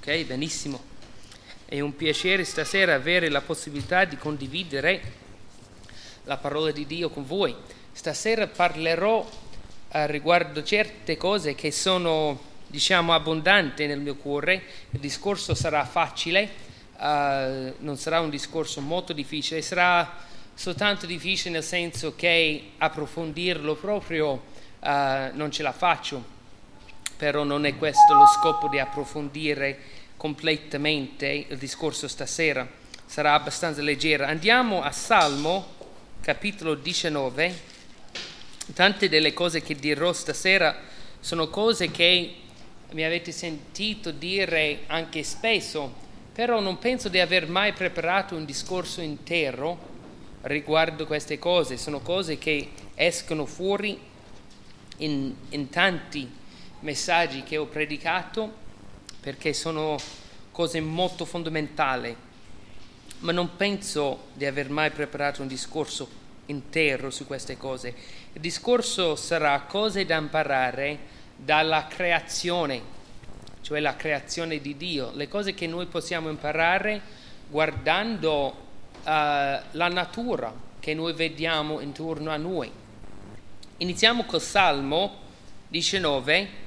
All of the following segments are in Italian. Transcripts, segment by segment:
Ok, benissimo. È un piacere stasera avere la possibilità di condividere la parola di Dio con voi. Stasera parlerò riguardo certe cose che sono, abbondanti nel mio cuore. Il discorso sarà facile, non sarà un discorso molto difficile, sarà soltanto difficile nel senso che approfondirlo proprio non ce la faccio. Però non è questo lo scopo di approfondire completamente il discorso stasera, sarà abbastanza leggera. Andiamo a Salmo, capitolo 19. Tante delle cose che dirò stasera sono cose che mi avete sentito dire anche spesso, però non penso di aver mai preparato un discorso intero riguardo queste cose. Sono cose che escono fuori in tanti messaggi che ho predicato, perché sono cose molto fondamentali, ma non penso di aver mai preparato un discorso intero su queste cose. Il discorso sarà cose da imparare dalla creazione, cioè la creazione di Dio, le cose che noi possiamo imparare guardando la natura che noi vediamo intorno a noi. Iniziamo col Salmo 19,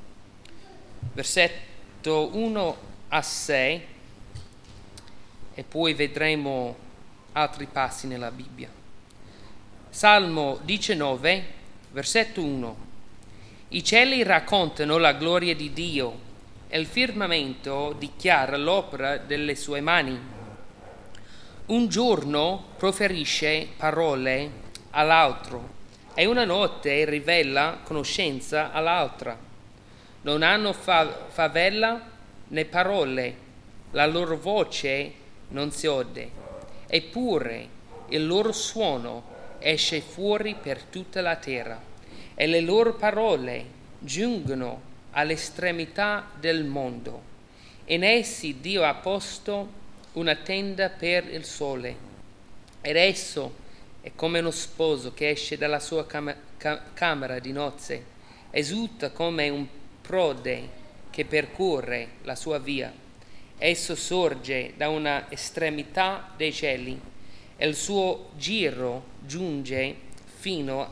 versetto 1 a 6, e poi vedremo altri passi nella Bibbia. Salmo 19, versetto 1. I cieli raccontano la gloria di Dio e il firmamento dichiara l'opera delle sue mani. Un giorno proferisce parole all'altro e una notte rivela conoscenza all'altra. Non hanno favella né parole, la loro voce non si ode, eppure il loro suono esce fuori per tutta la terra, e le loro parole giungono all'estremità del mondo. In essi Dio ha posto una tenda per il sole, ed esso è come uno sposo che esce dalla sua camera di nozze, esulta come un prode che percorre la sua via. Esso sorge da una estremità dei cieli e il suo giro giunge fino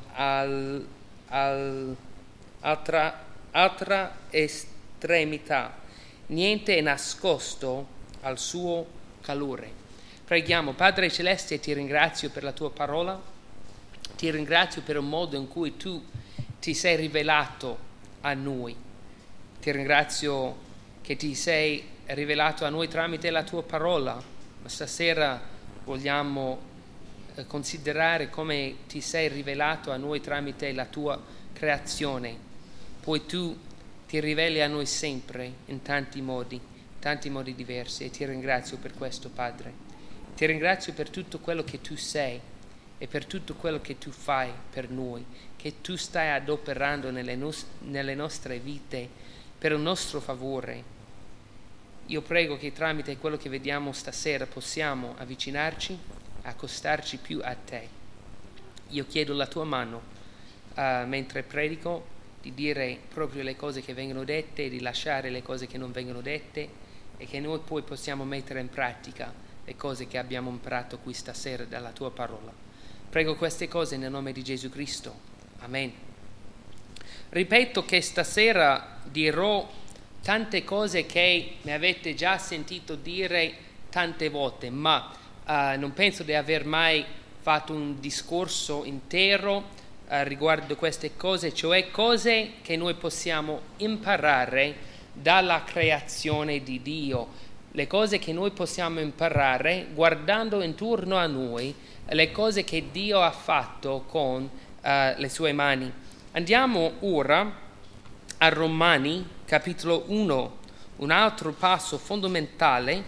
all'altra estremità. Niente è nascosto al suo calore. Preghiamo. Padre Celeste, ti ringrazio per la tua parola, ti ringrazio per il modo in cui tu ti sei rivelato a noi. Ti ringrazio che ti sei rivelato a noi tramite la tua parola, ma stasera vogliamo considerare come ti sei rivelato a noi tramite la tua creazione. Poi tu ti riveli a noi sempre in tanti modi diversi, e ti ringrazio per questo, Padre. Ti ringrazio per tutto quello che tu sei e per tutto quello che tu fai per noi, che tu stai adoperando nelle nostre vite per il nostro favore. Io prego che tramite quello che vediamo stasera possiamo avvicinarci, accostarci più a te. Io chiedo la tua mano mentre predico, di dire proprio le cose che vengono dette e di lasciare le cose che non vengono dette, e che noi poi possiamo mettere in pratica le cose che abbiamo imparato qui stasera dalla tua parola. Prego queste cose nel nome di Gesù Cristo. Amen. Ripeto che stasera dirò tante cose che mi avete già sentito dire tante volte, ma non penso di aver mai fatto un discorso intero riguardo queste cose, cioè cose che noi possiamo imparare dalla creazione di Dio, le cose che noi possiamo imparare guardando intorno a noi, le cose che Dio ha fatto con le sue mani. Andiamo ora a Romani, capitolo 1, un altro passo fondamentale.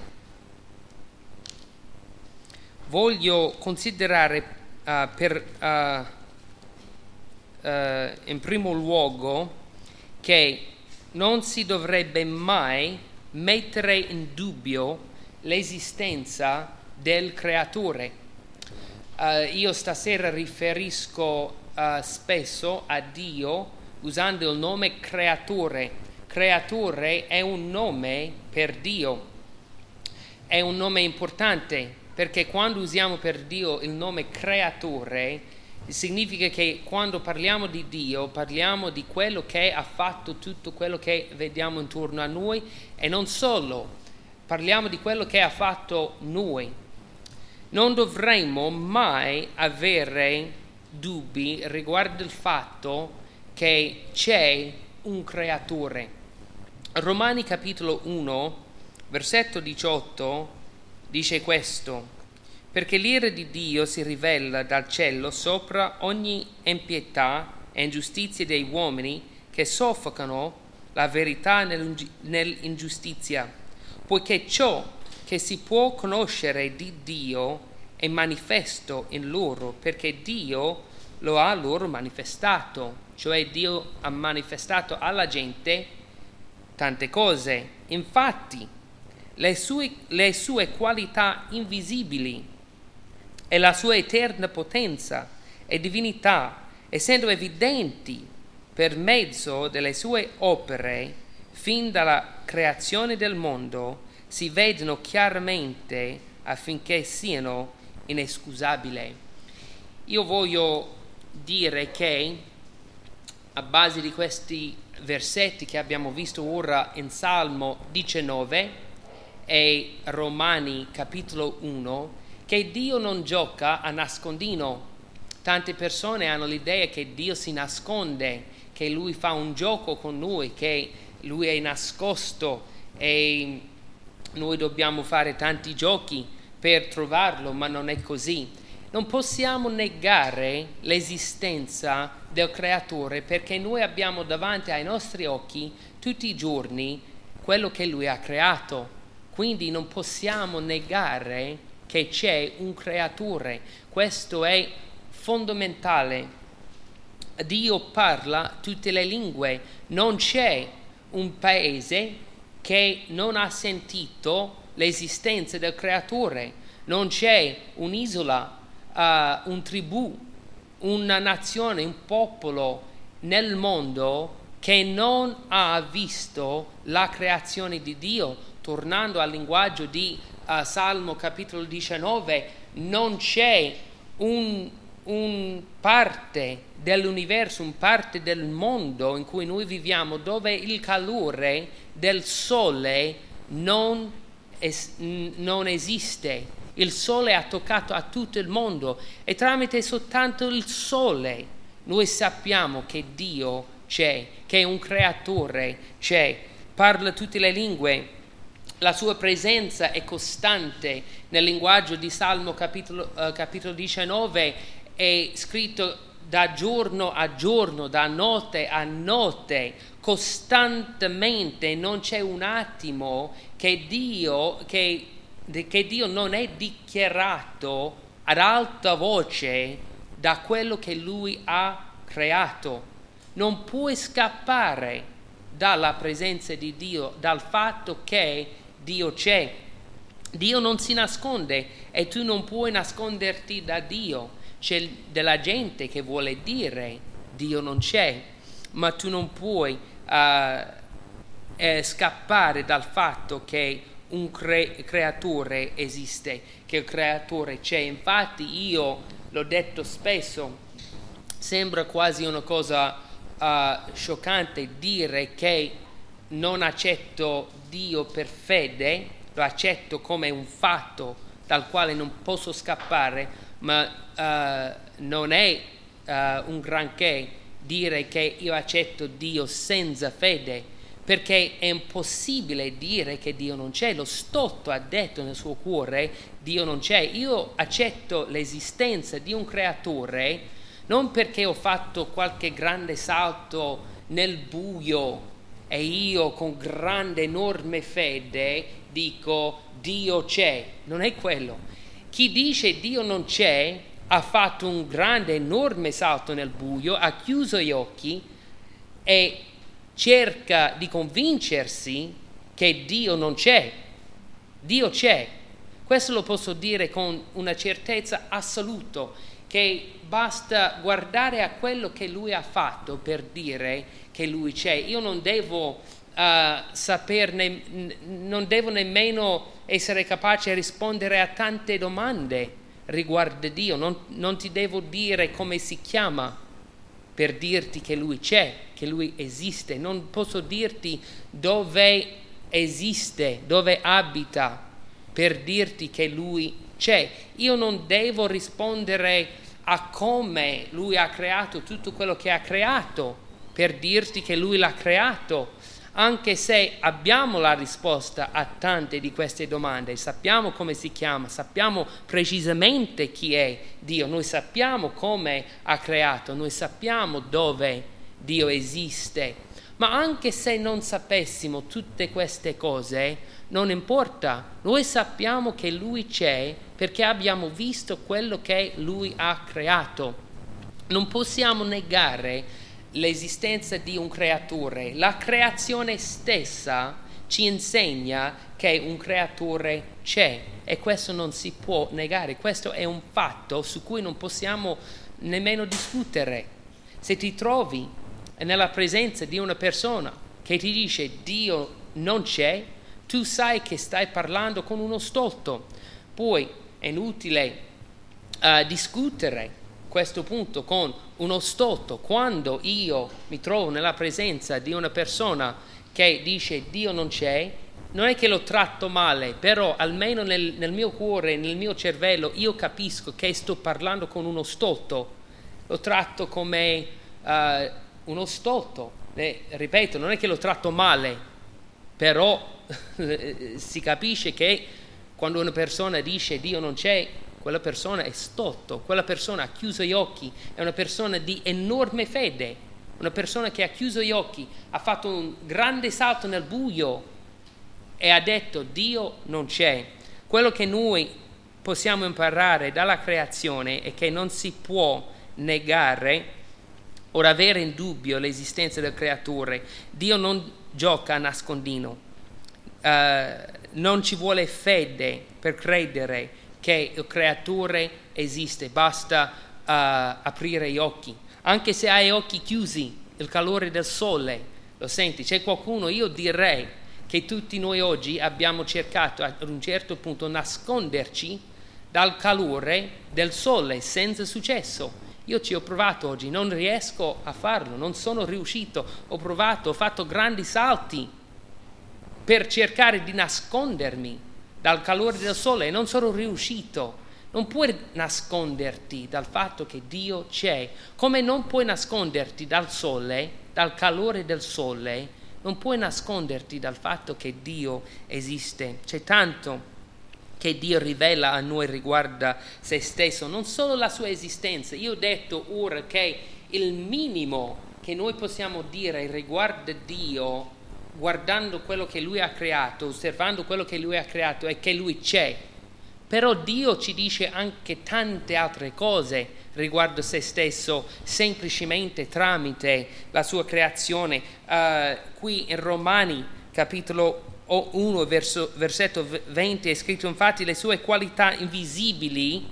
Voglio considerare in primo luogo che non si dovrebbe mai mettere in dubbio l'esistenza del Creatore. Io stasera riferisco spesso a Dio usando il nome creatore. creatore è un nome per Dio. È un nome importante perché quando usiamo per Dio il nome creatore, significa che quando parliamo di Dio parliamo di quello che ha fatto tutto quello che vediamo intorno a noi, e non solo, parliamo di quello che ha fatto noi. Non dovremmo mai avere dubbi riguardo il fatto che c'è un creatore. Romani capitolo 1, versetto 18 dice questo: perché l'ira di Dio si rivela dal cielo sopra ogni impietà e ingiustizia dei uomini che soffocano la verità nell'ingiustizia, poiché ciò che si può conoscere di Dio è manifesto in loro, perché Dio lo ha loro manifestato. Cioè Dio ha manifestato alla gente tante cose. Infatti le sue qualità invisibili e la sua eterna potenza e divinità, essendo evidenti per mezzo delle sue opere fin dalla creazione del mondo, si vedono chiaramente affinché siano inescusabili. Io voglio dire che a base di questi versetti che abbiamo visto ora in Salmo 19 e Romani capitolo 1, che Dio non gioca a nascondino. Tante persone hanno l'idea che Dio si nasconde, che Lui fa un gioco con noi, che Lui è nascosto e noi dobbiamo fare tanti giochi per trovarlo, ma non è così. Non possiamo negare l'esistenza del Creatore, perché noi abbiamo davanti ai nostri occhi tutti i giorni quello che Lui ha creato. Quindi non possiamo negare che c'è un Creatore. Questo è fondamentale. Dio parla tutte le lingue. Non c'è un paese che non ha sentito l'esistenza del Creatore. Non c'è un'isola, un tribù, una nazione, un popolo nel mondo che non ha visto la creazione di Dio. Tornando al linguaggio di Salmo capitolo 19, non c'è un parte dell'universo, un parte del mondo in cui noi viviamo dove il calore del sole non esiste. Il sole ha toccato a tutto il mondo e tramite soltanto il sole noi sappiamo che Dio c'è, che un creatore c'è, parla tutte le lingue. La sua presenza è costante. Nel linguaggio di Salmo capitolo 19 è scritto da giorno a giorno, da notte a notte, costantemente. Non c'è un attimo che Dio non è dichiarato ad alta voce da quello che Lui ha creato. Non puoi scappare dalla presenza di Dio, dal fatto che Dio c'è. Dio non si nasconde e tu non puoi nasconderti da Dio. C'è della gente che vuole dire Dio non c'è, ma tu non puoi scappare dal fatto che un creatore esiste, che il creatore c'è. Infatti io l'ho detto spesso, sembra quasi una cosa scioccante dire che non accetto Dio per fede, lo accetto come un fatto dal quale non posso scappare, ma non è un granché dire che io accetto Dio senza fede, perché è impossibile dire che Dio non c'è. Lo Stotto ha detto nel suo cuore Dio non c'è. Io accetto l'esistenza di un creatore non perché ho fatto qualche grande salto nel buio e io con grande enorme fede dico Dio c'è. Non è quello. Chi dice Dio non c'è ha fatto un grande enorme salto nel buio, ha chiuso gli occhi e cerca di convincersi che Dio non c'è. Dio c'è. Questo lo posso dire con una certezza assoluta, che basta guardare a quello che Lui ha fatto per dire che Lui c'è. Io non devo non devo nemmeno essere capace di rispondere a tante domande riguardo Dio. Non ti devo dire come si chiama per dirti che Lui c'è, che Lui esiste. Non posso dirti dove esiste, dove abita, per dirti che Lui c'è. Io non devo rispondere a come Lui ha creato tutto quello che ha creato, per dirti che Lui l'ha creato, anche se abbiamo la risposta a tante di queste domande. Sappiamo come si chiama, sappiamo precisamente chi è Dio, noi sappiamo come ha creato, noi sappiamo dove Dio esiste. Ma anche se non sapessimo tutte queste cose, non importa, noi sappiamo che Lui c'è perché abbiamo visto quello che Lui ha creato. Non possiamo negare l'esistenza di un creatore. La creazione stessa ci insegna che un creatore c'è e questo non si può negare. Questo è un fatto su cui non possiamo nemmeno discutere. Se ti trovi nella presenza di una persona che ti dice Dio non c'è, tu sai che stai parlando con uno stolto. Poi è inutile discutere questo punto con uno stolto. Quando io mi trovo nella presenza di una persona che dice Dio non c'è, non è che lo tratto male, però almeno nel mio cuore, nel mio cervello, io capisco che sto parlando con uno stolto. Lo tratto come uno stolto. Ripeto, non è che lo tratto male, però si capisce che quando una persona dice Dio non c'è, quella persona è stolto, quella persona ha chiuso gli occhi, è una persona di enorme fede, una persona che ha chiuso gli occhi, ha fatto un grande salto nel buio e ha detto Dio non c'è. Quello che noi possiamo imparare dalla creazione è che non si può negare o avere in dubbio l'esistenza del creatore. Dio non gioca a nascondino, non ci vuole fede per credere che il creatore esiste, basta aprire gli occhi. Anche se hai gli occhi chiusi, il calore del sole lo senti. C'è qualcuno, io direi che tutti noi oggi abbiamo cercato ad un certo punto nasconderci dal calore del sole senza successo. Io ci ho provato oggi, non riesco a farlo, non sono riuscito, ho provato, ho fatto grandi salti per cercare di nascondermi dal calore del sole e non sono riuscito. Non puoi nasconderti dal fatto che Dio c'è, come non puoi nasconderti dal sole, dal calore del sole, non puoi nasconderti dal fatto che Dio esiste. C'è tanto che Dio rivela a noi riguardo se stesso, non solo la sua esistenza. Io ho detto ora che il minimo che noi possiamo dire riguardo Dio, guardando quello che Lui ha creato, osservando quello che Lui ha creato, è che Lui c'è. Però Dio ci dice anche tante altre cose riguardo se stesso, semplicemente tramite la sua creazione. Qui in Romani, capitolo 1, versetto 20, è scritto infatti le sue qualità invisibili,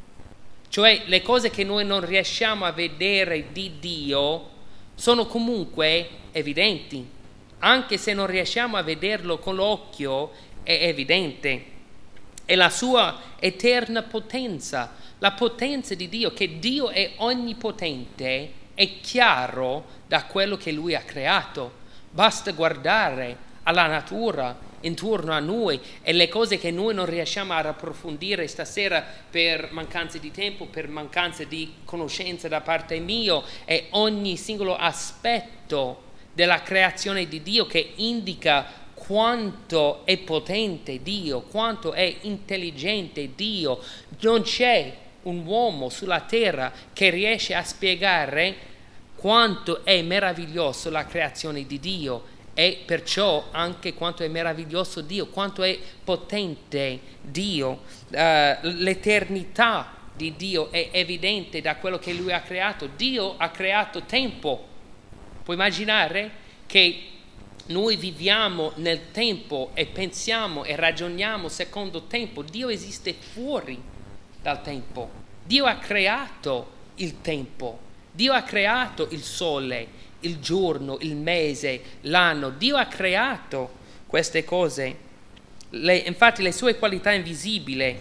cioè le cose che noi non riusciamo a vedere di Dio, sono comunque evidenti. Anche se non riusciamo a vederlo con l'occhio, è evidente. È la sua eterna potenza, la potenza di Dio, che Dio è onnipotente, è chiaro da quello che Lui ha creato. Basta guardare alla natura intorno a noi e le cose che noi non riusciamo ad approfondire stasera per mancanza di tempo, per mancanza di conoscenza da parte mia, e ogni singolo aspetto della creazione di Dio che indica quanto è potente Dio, quanto è intelligente Dio. Non c'è un uomo sulla terra che riesce a spiegare quanto è meraviglioso la creazione di Dio e perciò anche quanto è meraviglioso Dio, quanto è potente Dio. L'eternità di Dio è evidente da quello che Lui ha creato. Dio ha creato tempo. Puoi immaginare che noi viviamo nel tempo e pensiamo e ragioniamo secondo tempo. Dio esiste fuori dal tempo. Dio ha creato il tempo. Dio ha creato il sole, il giorno, il mese, l'anno. Dio ha creato queste cose. Infatti le sue qualità invisibili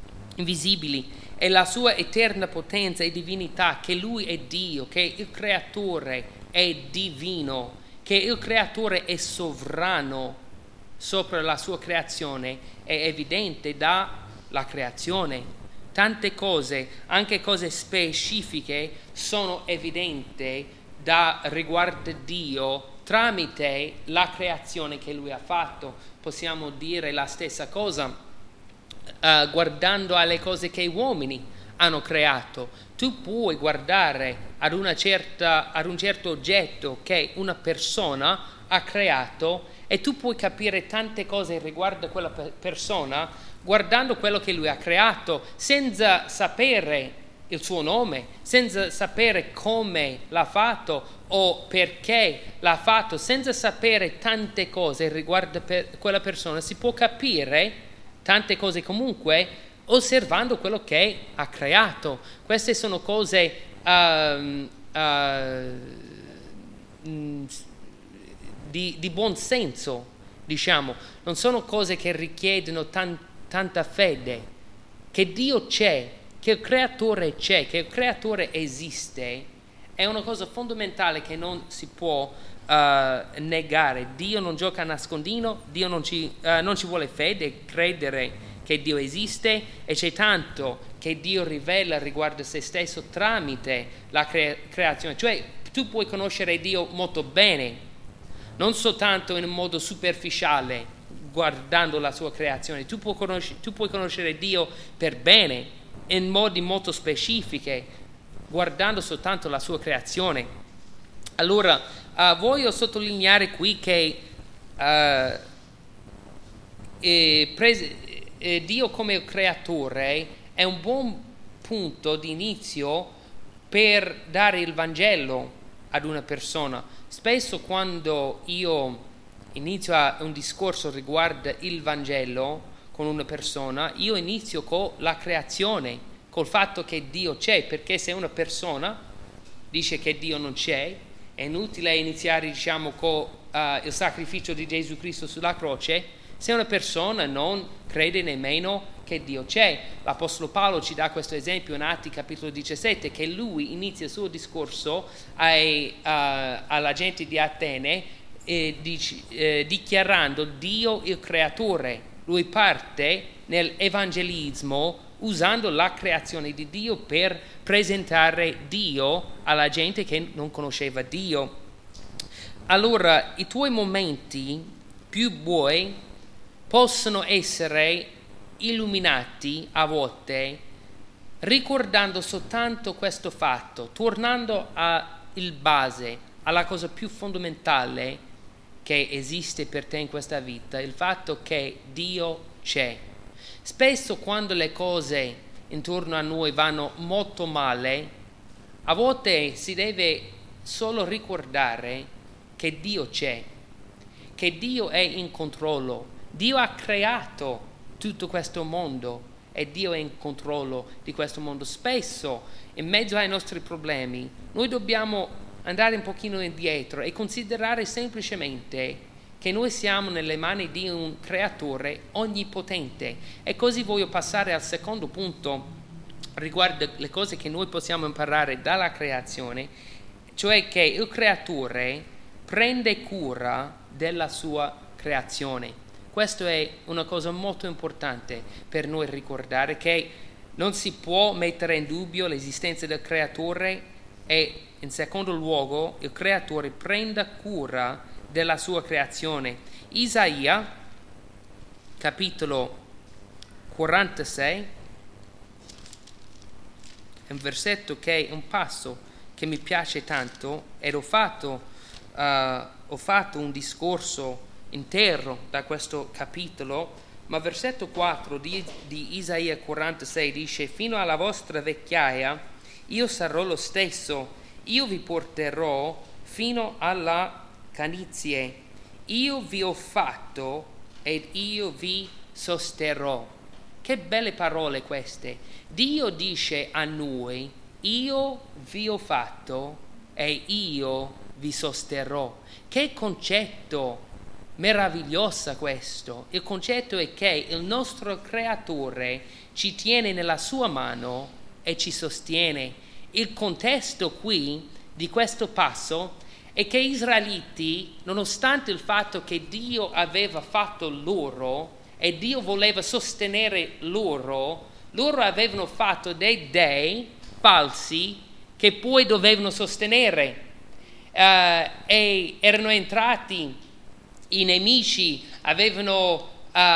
e la sua eterna potenza e divinità, che Lui è Dio, che il Creatore è divino, che il Creatore è sovrano sopra la sua creazione, è evidente dalla creazione. Tante cose, anche cose specifiche, sono evidenti da riguardo Dio tramite la creazione che Lui ha fatto. Possiamo dire la stessa cosa guardando alle cose che gli uomini hanno creato. Tu puoi guardare ad un certo oggetto che una persona ha creato e tu puoi capire tante cose riguardo a quella persona guardando quello che lui ha creato, senza sapere il suo nome, senza sapere come l'ha fatto o perché l'ha fatto, senza sapere tante cose riguardo quella persona. Si può capire tante cose comunque osservando quello che ha creato. Queste sono cose di buon senso, diciamo. Non sono cose che richiedono tanta fede. Che Dio c'è, che il Creatore c'è, che il Creatore esiste, è una cosa fondamentale che non si può negare. Dio non gioca a nascondino, Dio non ci vuole fede, credere che Dio esiste, e c'è tanto che Dio rivela riguardo a se stesso tramite la creazione. Cioè tu puoi conoscere Dio molto bene, non soltanto in un modo superficiale guardando la sua creazione. Tu puoi conoscere Dio per bene in modi molto specifici guardando soltanto la sua creazione. Allora voglio sottolineare qui che Dio come il creatore è un buon punto di inizio per dare il Vangelo ad una persona. Spesso quando io inizio un discorso riguardo il Vangelo con una persona, io inizio con la creazione, col fatto che Dio c'è, perché se una persona dice che Dio non c'è, è inutile iniziare, diciamo, con il sacrificio di Gesù Cristo sulla croce, se una persona non crede nemmeno che Dio c'è. L'Apostolo Paolo ci dà questo esempio in Atti capitolo 17, che lui inizia il suo discorso alla gente di Atene dichiarando Dio il creatore. Lui parte nell'evangelismo usando la creazione di Dio per presentare Dio alla gente che non conosceva Dio. Allora, i tuoi momenti più buoi possono essere illuminati a volte ricordando soltanto questo fatto, tornando alla base, alla cosa più fondamentale che esiste per te in questa vita, il fatto che Dio c'è. Spesso quando le cose intorno a noi vanno molto male, a volte si deve solo ricordare che Dio c'è, che Dio è in controllo. Dio ha creato tutto questo mondo e Dio è in controllo di questo mondo. Spesso, in mezzo ai nostri problemi, noi dobbiamo andare un pochino indietro e considerare semplicemente che noi siamo nelle mani di un creatore onnipotente. E così voglio passare al secondo punto riguardo le cose che noi possiamo imparare dalla creazione, cioè che il creatore prende cura della sua creazione. Questo è una cosa molto importante per noi ricordare, che non si può mettere in dubbio l'esistenza del creatore e in secondo luogo il creatore prenda cura della sua creazione. Isaia capitolo 46 è un versetto che è un passo che mi piace tanto, ed ho fatto un discorso intero da questo capitolo, ma versetto 4 di Isaia 46 dice: fino alla vostra vecchiaia io sarò lo stesso, io vi porterò fino alla canizie, io vi ho fatto ed io vi sosterrò. Che belle parole queste! Dio dice a noi: io vi ho fatto e io vi sosterrò. Che concetto meraviglioso questo! Il concetto è che il nostro Creatore ci tiene nella sua mano e ci sostiene. Il contesto qui di questo passo è che gli israeliti, nonostante il fatto che Dio aveva fatto loro e Dio voleva sostenere loro avevano fatto dei dei falsi che poi dovevano sostenere. E erano entrati i nemici, avevano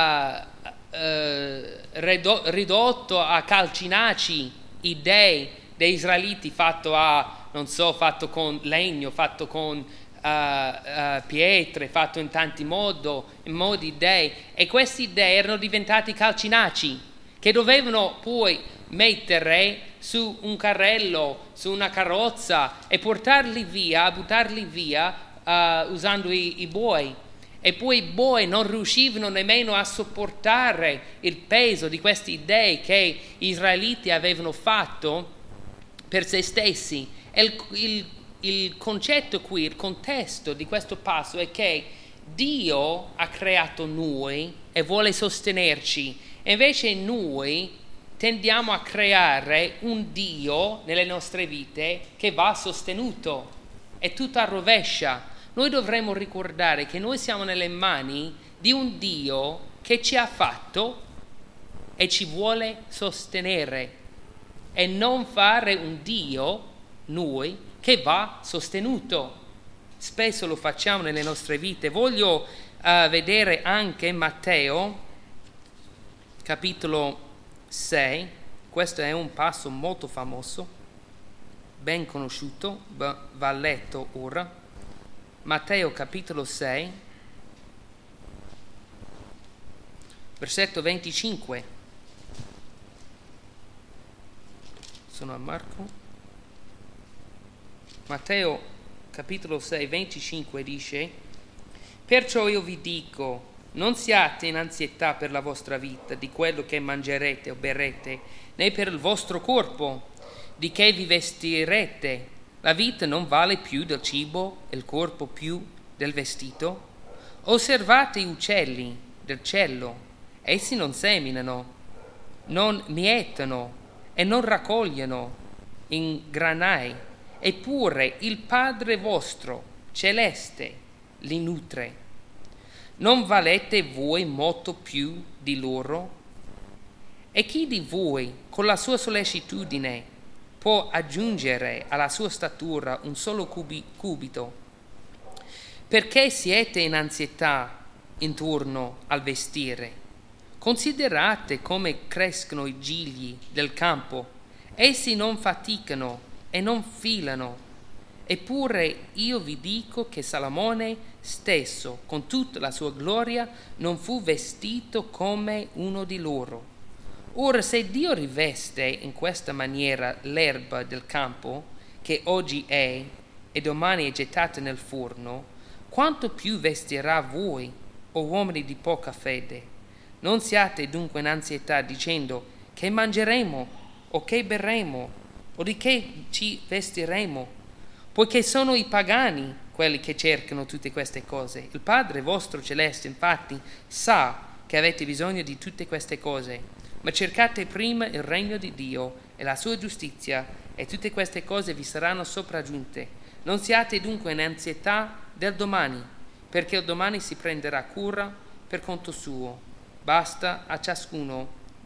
ridotto a calcinaci i dei degli israeliti, fatto con legno, fatto con pietre, fatto in tanti modi dei, e questi dei erano diventati calcinaci che dovevano poi mettere su un carrello, su una carrozza e buttarli via usando i buoi. E poi i buoi non riuscivano nemmeno a sopportare il peso di questi dei che gli israeliti avevano fatto per se stessi. E il concetto qui, il contesto di questo passo è che Dio ha creato noi e vuole sostenerci, e invece noi tendiamo a creare un Dio nelle nostre vite che va sostenuto. È tutto a rovescia. Noi dovremmo ricordare che noi siamo nelle mani di un Dio che ci ha fatto e ci vuole sostenere, e non fare un Dio noi che va sostenuto. Spesso lo facciamo nelle nostre vite. Voglio vedere anche Matteo capitolo 6. Questo è un passo molto famoso, ben conosciuto, va letto ora. Matteo capitolo 6, versetto 25. Sono a Marco. Matteo capitolo 6, 25 dice: perciò io vi dico, non siate in ansietà per la vostra vita, di quello che mangerete o berrete, né per il vostro corpo, di che vi vestirete. La vita non vale più del cibo, e il corpo più del vestito? Osservate gli uccelli del cielo, essi non seminano, non mietono e non raccogliono in granai, eppure il Padre vostro celeste li nutre. Non valete voi molto più di loro? E chi di voi, con la sua sollecitudine, può aggiungere alla sua statura un solo cubito? Perché siete in ansietà intorno al vestire? Considerate come crescono i gigli del campo. Essi non faticano e non filano. Eppure io vi dico che Salomone stesso, con tutta la sua gloria, non fu vestito come uno di loro. Ora, se Dio riveste in questa maniera l'erba del campo, che oggi è e domani è gettata nel forno, quanto più vestirà voi, o uomini di poca fede? Non siate dunque in ansietà dicendo: che mangeremo, o che berremo, o di che ci vestiremo? Poiché sono i pagani quelli che cercano tutte queste cose. Il Padre vostro celeste, infatti, sa che avete bisogno di tutte queste cose. Ma cercate prima il regno di Dio e la sua giustizia, e tutte queste cose vi saranno sopraggiunte. Non siate dunque in ansietà del domani, perché il domani si prenderà cura per conto suo. Basta a ciascun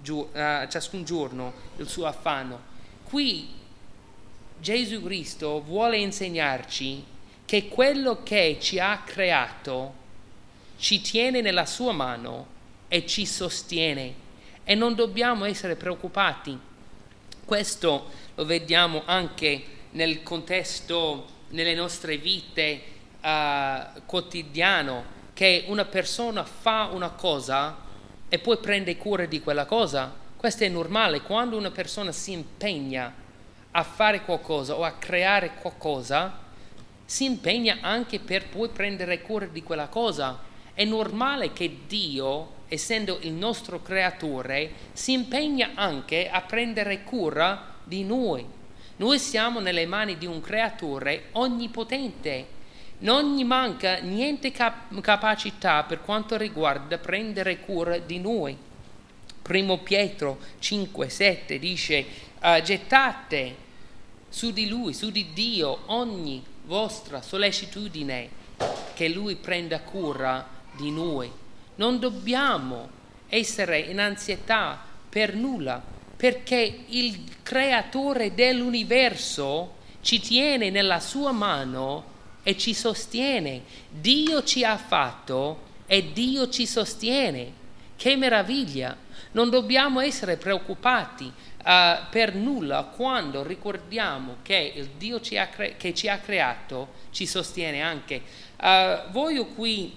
giorno il suo affanno. Qui Gesù Cristo vuole insegnarci che quello che ci ha creato ci tiene nella sua mano e ci sostiene, e non dobbiamo essere preoccupati. Questo lo vediamo anche nel contesto, nelle nostre vite quotidiano, che una persona fa una cosa e poi prende cura di quella cosa. Questo è normale. Quando una persona si impegna a fare qualcosa o a creare qualcosa, si impegna anche per poi prendere cura di quella cosa. È normale che Dio, essendo il nostro creatore, si impegna anche a prendere cura di noi. Noi siamo nelle mani di un creatore onnipotente Non gli manca niente capacità per quanto riguarda prendere cura di noi. Primo Pietro 5,7 dice: gettate su di Lui, su di Dio, ogni vostra sollecitudine, che Lui prenda cura di noi. Non dobbiamo essere in ansietà per nulla, perché il creatore dell'universo ci tiene nella sua mano e ci sostiene. Dio ci ha fatto e Dio ci sostiene. Che meraviglia! Non dobbiamo essere preoccupati per nulla quando ricordiamo che il Dio che ci ha creato ci sostiene anche. Voglio qui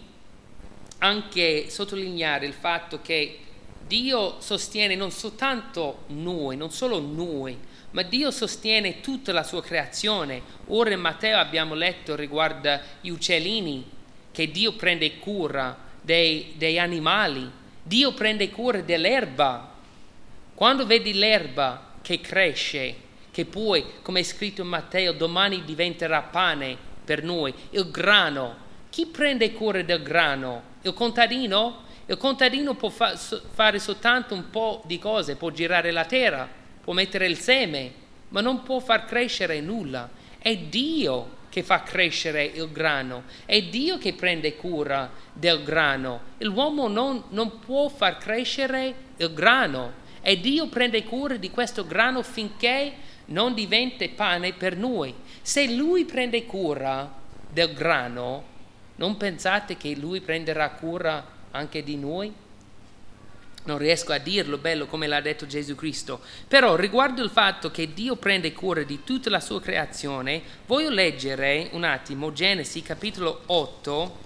anche sottolineare il fatto che Dio sostiene non soltanto noi, non solo noi, ma Dio sostiene tutta la sua creazione. Ora in Matteo abbiamo letto riguardo gli uccellini, che Dio prende cura dei animali, Dio prende cura dell'erba. Quando vedi l'erba che cresce, che poi, come è scritto in Matteo, domani diventerà pane per noi, il grano, chi prende cura del grano? Il contadino? Il contadino può fare soltanto un po' di cose, può girare la terra, può mettere il seme, ma non può far crescere nulla. È Dio che fa crescere il grano, è Dio che prende cura del grano. L'uomo non può far crescere il grano, e Dio prende cura di questo grano finché non diventa pane per noi. Se Lui prende cura del grano, non pensate che Lui prenderà cura anche di noi? Non riesco a dirlo bello come l'ha detto Gesù Cristo, però riguardo il fatto che Dio prende cura di tutta la sua creazione, voglio leggere un attimo Genesi capitolo 8,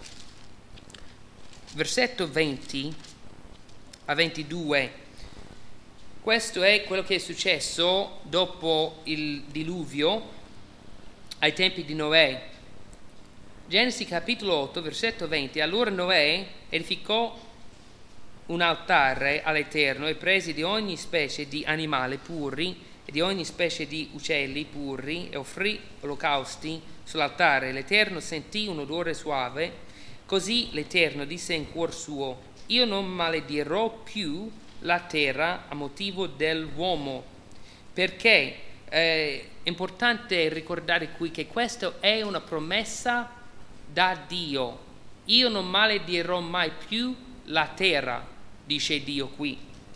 versetto 20 a 22. Questo è quello che è successo dopo il diluvio ai tempi di Noè. Genesi capitolo 8, versetto 20. Allora Noè edificò un altare all'Eterno e prese di ogni specie di animale puri e di ogni specie di uccelli puri e offrì olocausti sull'altare. L'Eterno sentì un odore suave, così l'Eterno disse in cuor suo: io non maledirò più la terra a motivo dell'uomo, perché è importante ricordare qui che questa è una promessa da Dio. Io non maledirò mai più la terra, dice Dio qui,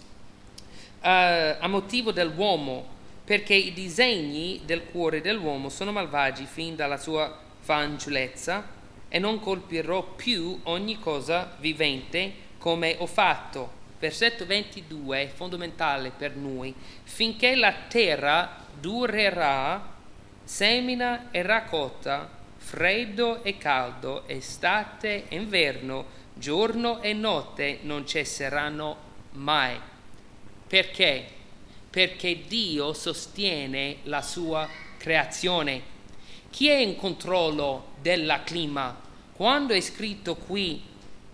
a motivo dell'uomo, perché i disegni del cuore dell'uomo sono malvagi fin dalla sua fanciullezza, e non colpirò più ogni cosa vivente come ho fatto. Versetto 22 è fondamentale per noi: finché la terra durerà, semina e raccolta, freddo e caldo, estate e inverno, giorno e notte non cesseranno mai. Perché? Perché Dio sostiene la sua creazione. Chi è in controllo del clima? Quando è scritto qui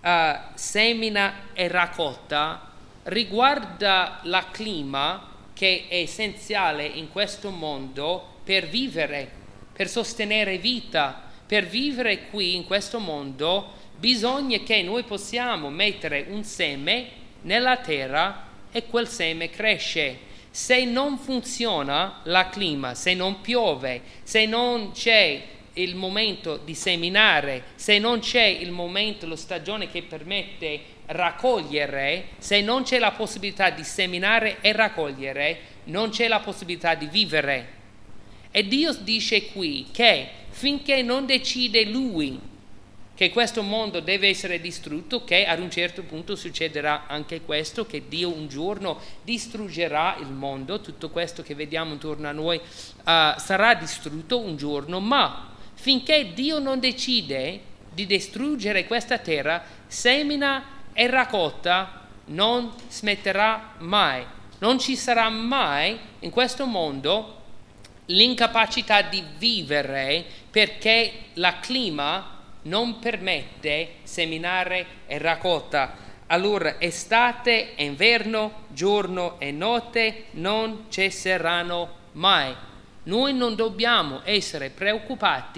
semina e raccolta, riguarda il clima che è essenziale in questo mondo per vivere, per sostenere vita. Per vivere qui in questo mondo bisogna che noi possiamo mettere un seme nella terra e quel seme cresce. Se non funziona il clima, se non piove, se non c'è il momento di seminare, se non c'è il momento, la stagione che permette raccogliere, se non c'è la possibilità di seminare e raccogliere, non c'è la possibilità di vivere. E Dio dice qui che finché non decide Lui che questo mondo deve essere distrutto, che ad un certo punto succederà anche questo, che Dio un giorno distruggerà il mondo, tutto questo che vediamo intorno a noi sarà distrutto un giorno, ma finché Dio non decide di distruggere questa terra, semina e raccolta non smetterà mai. Non ci sarà mai in questo mondo l'incapacità di vivere, perché il clima non permette seminare e raccolta. Allora estate e inverno, giorno e notte non cesseranno mai. Noi non dobbiamo essere preoccupati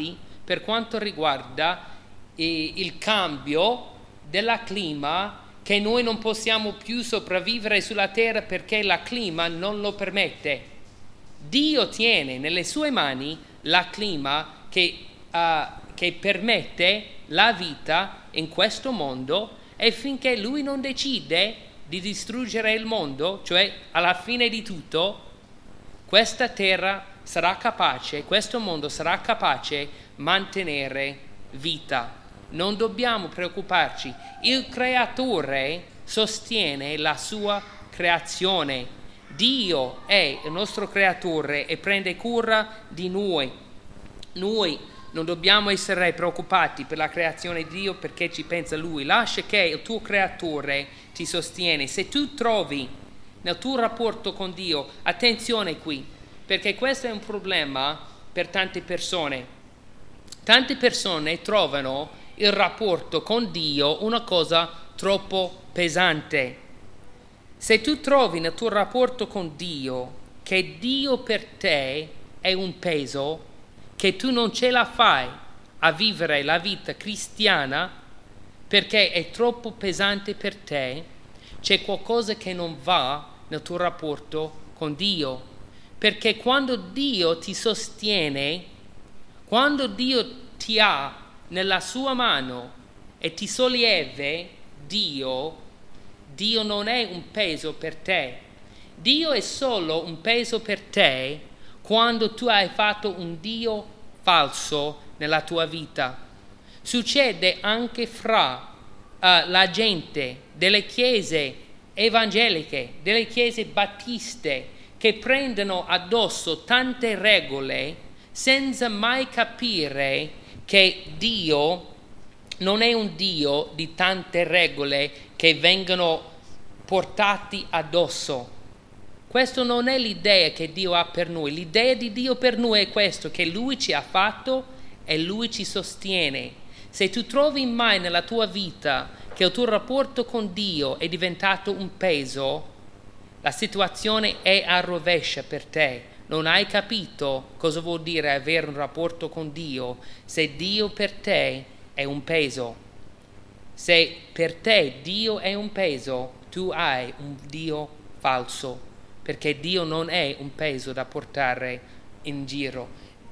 per quanto riguarda il cambio del clima, che noi non possiamo più sopravvivere sulla terra perché il clima non lo permette. Dio tiene nelle sue mani il clima che permette la vita in questo mondo, e finché Lui non decide di distruggere il mondo, cioè alla fine di tutto, questa terra sarà capace, questo mondo sarà capace di mantenere vita. Non dobbiamo preoccuparci. Il Creatore sostiene la sua creazione. Dio è il nostro Creatore e prende cura di noi. Noi non dobbiamo essere preoccupati per la creazione di Dio perché ci pensa Lui. Lascia che il tuo Creatore ti sostiene. Se tu trovi nel tuo rapporto con Dio, attenzione qui, perché questo è un problema per tante persone. Tante persone trovano il rapporto con Dio una cosa troppo pesante. Se tu trovi nel tuo rapporto con Dio che Dio per te è un peso, che tu non ce la fai a vivere la vita cristiana perché è troppo pesante per te, c'è qualcosa che non va nel tuo rapporto con Dio. Perché quando Dio ti sostiene, quando Dio ti ha nella sua mano e ti solleva, Dio non è un peso per te. Dio è solo un peso per te quando tu hai fatto un Dio falso nella tua vita. Succede anche fra la gente delle chiese evangeliche, delle chiese battiste, che prendono addosso tante regole senza mai capire che Dio non è un Dio di tante regole che vengono portati addosso. Questa non è l'idea che Dio ha per noi. L'idea di Dio per noi è questo, che Lui ci ha fatto e Lui ci sostiene. Se tu trovi mai nella tua vita che il tuo rapporto con Dio è diventato un peso, la situazione è a rovescio per te. Non hai capito cosa vuol dire avere un rapporto con Dio se Dio per te è un peso. Se per te Dio è un peso, tu hai un Dio falso, perché Dio non è un peso da portare in giro.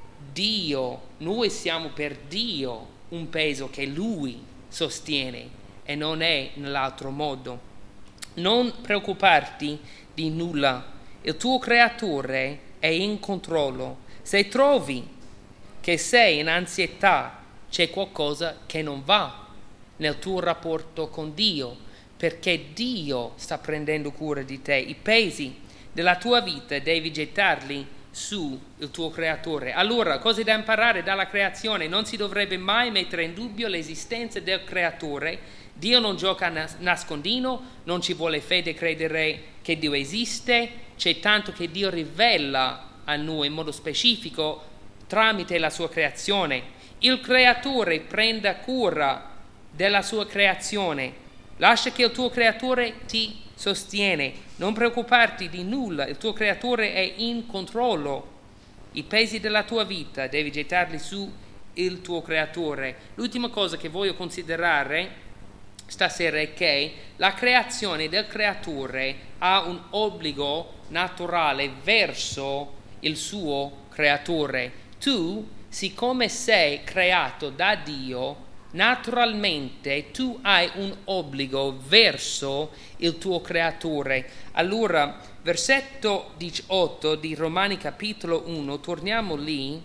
Noi siamo per Dio un peso che Lui sostiene e non è nell'altro modo. Non preoccuparti di nulla, il tuo Creatore è in controllo. Se trovi che sei in ansietà, c'è qualcosa che non va nel tuo rapporto con Dio, perché Dio sta prendendo cura di te. I pesi della tua vita devi gettarli su il tuo Creatore. Allora, cose da imparare dalla creazione: non si dovrebbe mai mettere in dubbio l'esistenza del Creatore. Dio non gioca a nascondino, non ci vuole fede credere che Dio esiste. C'è tanto che Dio rivela a noi in modo specifico tramite la sua creazione. Il Creatore prenda cura della sua creazione. Lascia che il tuo Creatore ti sostiene. Non preoccuparti di nulla, il tuo Creatore è in controllo. I pesi della tua vita devi gettarli su il tuo Creatore. L'ultima cosa che voglio considerare stasera è che la creazione del Creatore ha un obbligo naturale verso il suo Creatore. Tu, siccome sei creato da Dio, naturalmente tu hai un obbligo verso il tuo Creatore. Allora, versetto 18 di Romani capitolo 1, torniamo lì.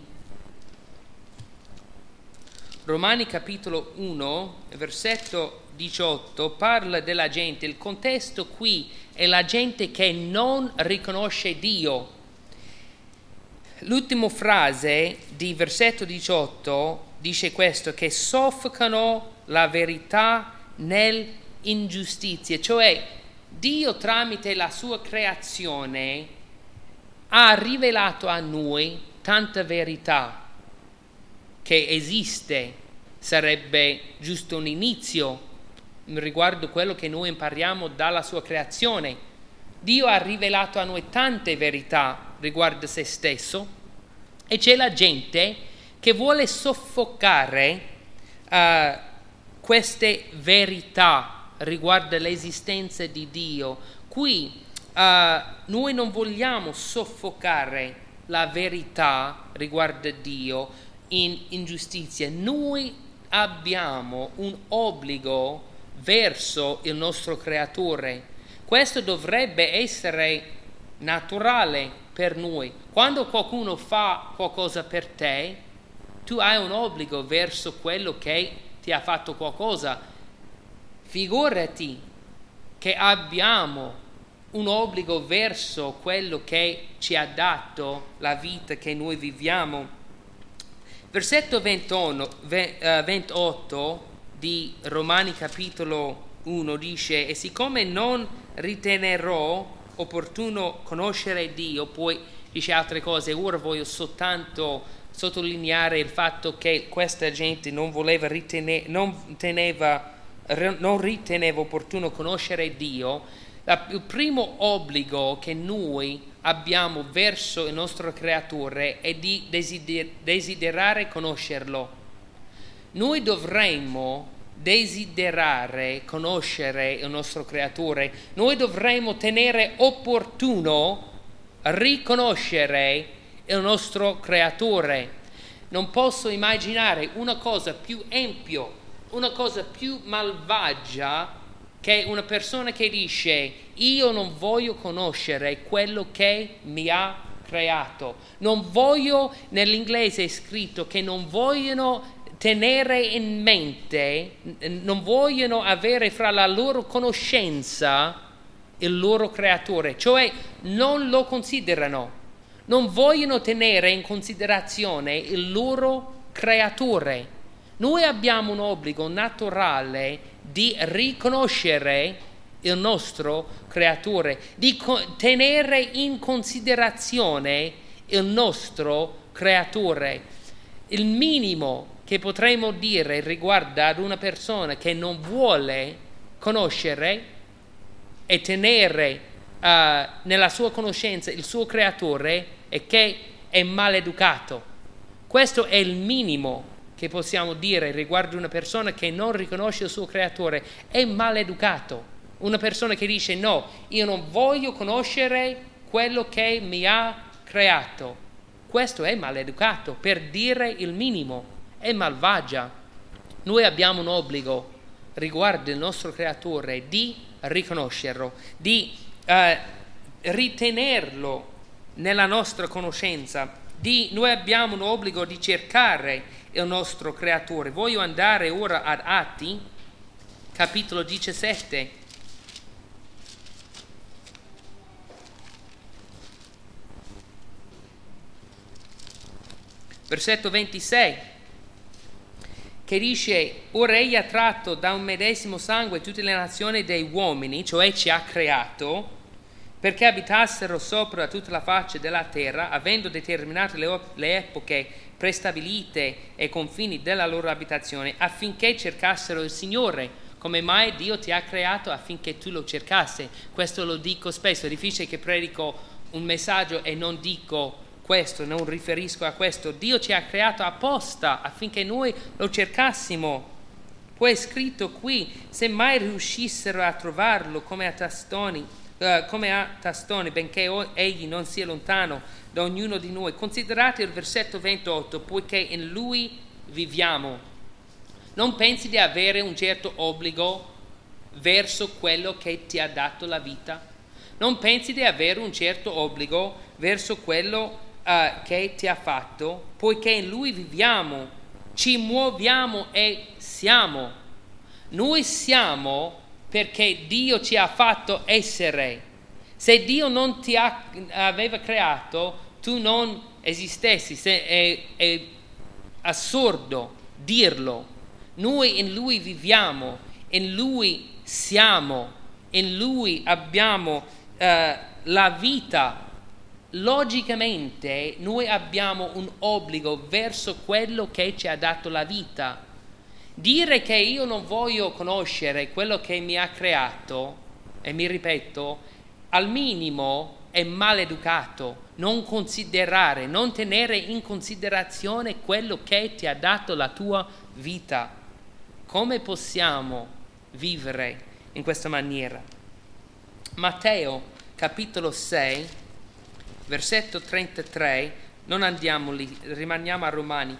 Romani capitolo 1, versetto 18, parla della gente. Il contesto qui è la gente che non riconosce Dio. L'ultima frase di versetto 18 dice questo, che soffocano la verità nell'ingiustizia, cioè Dio tramite la sua creazione ha rivelato a noi tanta verità che esiste. Sarebbe giusto un inizio riguardo quello che noi impariamo dalla sua creazione. Dio ha rivelato a noi tante verità riguardo se stesso, e c'è la gente che vuole soffocare queste verità riguardo l'esistenza di Dio. Qui noi non vogliamo soffocare la verità riguardo Dio in ingiustizia. Noi abbiamo un obbligo verso il nostro Creatore. Questo dovrebbe essere naturale per noi. Quando qualcuno fa qualcosa per te, tu hai un obbligo verso quello che ti ha fatto qualcosa. Figurati che abbiamo un obbligo verso quello che ci ha dato la vita che noi viviamo. Versetto 28 di Romani capitolo 1 dice: e siccome non ritenerò opportuno conoscere Dio, poi dice altre cose, ora voglio soltanto sottolineare il fatto che questa gente non riteneva opportuno conoscere Dio. Il primo obbligo che noi abbiamo verso il nostro Creatore è di desiderare conoscerlo. Noi dovremmo desiderare conoscere il nostro Creatore. Noi dovremmo tenere opportuno riconoscere il nostro Creatore. Non posso immaginare una cosa più empia, una cosa più malvagia che una persona che dice: io non voglio conoscere quello che mi ha creato. Non voglio, nell'inglese è scritto che non vogliono tenere in mente, non vogliono avere fra la loro conoscenza il loro Creatore, cioè non lo considerano, non vogliono tenere in considerazione il loro Creatore. Noi abbiamo un obbligo naturale di riconoscere il nostro Creatore, di tenere in considerazione il nostro Creatore. Il minimo che potremmo dire riguardo ad una persona che non vuole conoscere e tenere nella sua conoscenza il suo Creatore è che è maleducato. Questo è il minimo che possiamo dire riguardo una persona che non riconosce il suo Creatore. È maleducato. Una persona che dice: no, io non voglio conoscere quello che mi ha creato. Questo è maleducato, per dire il minimo, è malvagia. Noi abbiamo un obbligo riguardo il nostro Creatore di riconoscerlo, di ritenerlo nella nostra conoscenza. Noi abbiamo un obbligo di cercare il nostro Creatore. Voglio andare ora ad Atti, capitolo 17. Versetto 26, che dice: ora egli ha tratto da un medesimo sangue tutte le nazioni dei uomini, cioè ci ha creato, perché abitassero sopra tutta la faccia della terra, avendo determinato le epoche prestabilite e i confini della loro abitazione, affinché cercassero il Signore. Come mai Dio ti ha creato? Affinché tu lo cercassi. Questo lo dico spesso, è difficile che predico un messaggio e non dico questo, non riferisco a questo. Dio ci ha creato apposta affinché noi lo cercassimo. Poi è scritto qui: se mai riuscissero a trovarlo come a tastoni, benché egli non sia lontano da ognuno di noi. Considerate il versetto 28, poiché in lui viviamo. Non pensi di avere un certo obbligo verso quello che ti ha dato la vita? Non pensi di avere un certo obbligo verso quello che ti ha fatto? Poiché in lui viviamo, ci muoviamo e siamo. Noi siamo perché Dio ci ha fatto essere. Se Dio non ti aveva creato, tu non esistessi. È assurdo dirlo. Noi in Lui viviamo, in Lui siamo, in Lui abbiamo la vita. Logicamente noi abbiamo un obbligo verso quello che ci ha dato la vita. Dire che io non voglio conoscere quello che mi ha creato, e mi ripeto, al minimo è maleducato, non considerare, non tenere in considerazione quello che ti ha dato la tua vita. Come possiamo vivere in questa maniera? Matteo capitolo 6, versetto 33, non andiamo lì, rimaniamo a Romani.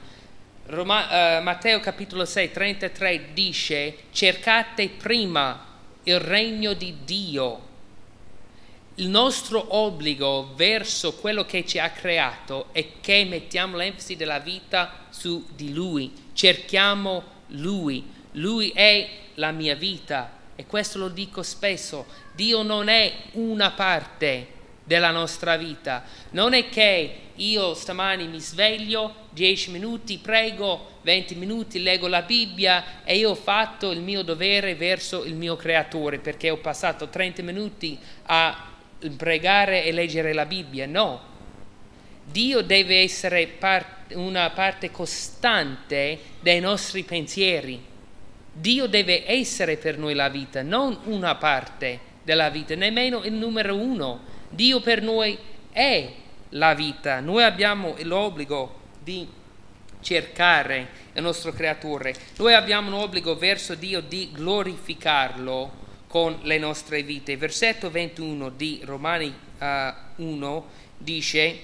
Matteo capitolo 6, 33 dice: cercate prima il regno di Dio. Il nostro obbligo verso quello che ci ha creato è che mettiamo l'enfasi della vita su di Lui, cerchiamo Lui. Lui è la mia vita e questo lo dico spesso. Dio non è una parte della nostra vita. Non è che io stamani mi sveglio, 10 minuti prego, 20 minuti leggo la Bibbia e io ho fatto il mio dovere verso il mio Creatore perché ho passato 30 minuti a pregare e leggere la Bibbia. No, Dio deve essere una parte costante dei nostri pensieri. Dio deve essere per noi la vita, non una parte della vita, nemmeno il numero uno. Dio per noi è la vita. Noi abbiamo l'obbligo di cercare il nostro Creatore. Noi abbiamo un obbligo verso Dio di glorificarlo con le nostre vite. Versetto 21 di Romani 1 dice: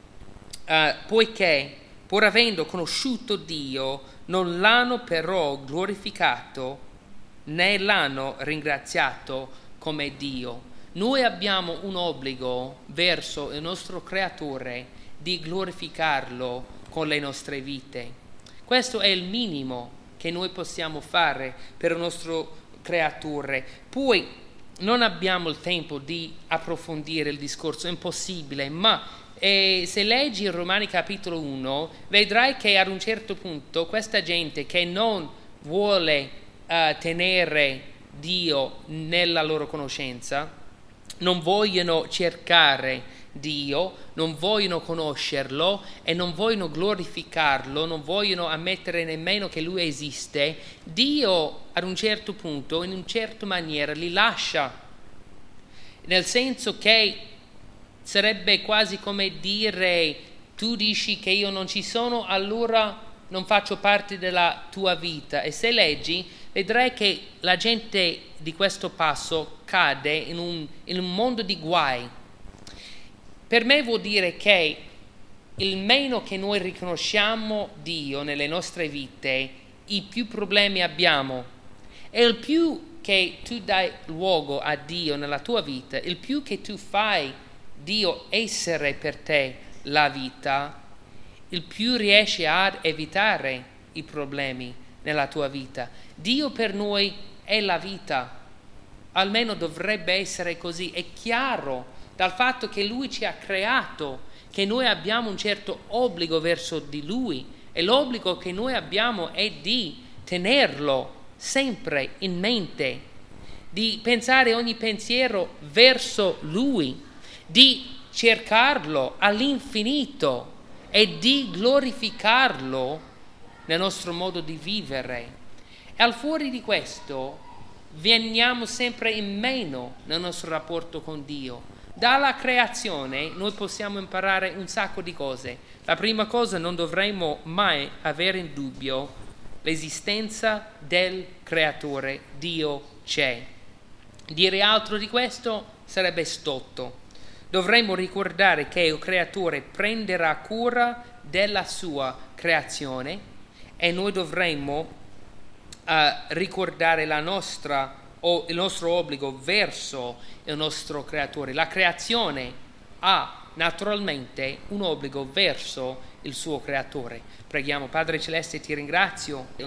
poiché pur avendo conosciuto Dio non l'hanno però glorificato né l'hanno ringraziato come Dio. Noi abbiamo un obbligo verso il nostro Creatore di glorificarlo con le nostre vite. Questo è il minimo che noi possiamo fare per il nostro Creatore. Poi non abbiamo il tempo di approfondire il discorso, è impossibile, ma se leggi Romani capitolo 1 vedrai che ad un certo punto questa gente che non vuole tenere Dio nella loro conoscenza, non vogliono cercare Dio, non vogliono conoscerlo e non vogliono glorificarlo, non vogliono ammettere nemmeno che Lui esiste, Dio ad un certo punto, in una certa maniera, li lascia, nel senso che sarebbe quasi come dire: tu dici che io non ci sono, allora non faccio parte della tua vita. E se leggi vedrai che la gente di questo passo cade in un mondo di guai. Per me vuol dire che il meno che noi riconosciamo Dio nelle nostre vite, i più problemi abbiamo, e il più che tu dai luogo a Dio nella tua vita, il più che tu fai Dio essere per te la vita, il più riesci ad evitare i problemi nella tua vita. Dio per noi è la vita, almeno dovrebbe essere così. È chiaro dal fatto che Lui ci ha creato, che noi abbiamo un certo obbligo verso di Lui, e l'obbligo che noi abbiamo è di tenerlo sempre in mente, di pensare ogni pensiero verso Lui, di cercarlo all'infinito e di glorificarlo nel nostro modo di vivere. E al fuori di questo veniamo sempre in meno nel nostro rapporto con Dio. Dalla creazione noi possiamo imparare un sacco di cose. La prima cosa, non dovremmo mai avere in dubbio l'esistenza del Creatore. Dio c'è. Dire altro di questo sarebbe stolto. Dovremmo ricordare che il Creatore prenderà cura della sua creazione e noi dovremmo ricordare il nostro obbligo verso il nostro Creatore. La creazione ha naturalmente un obbligo verso il suo Creatore. Preghiamo. Padre Celeste, ti ringrazio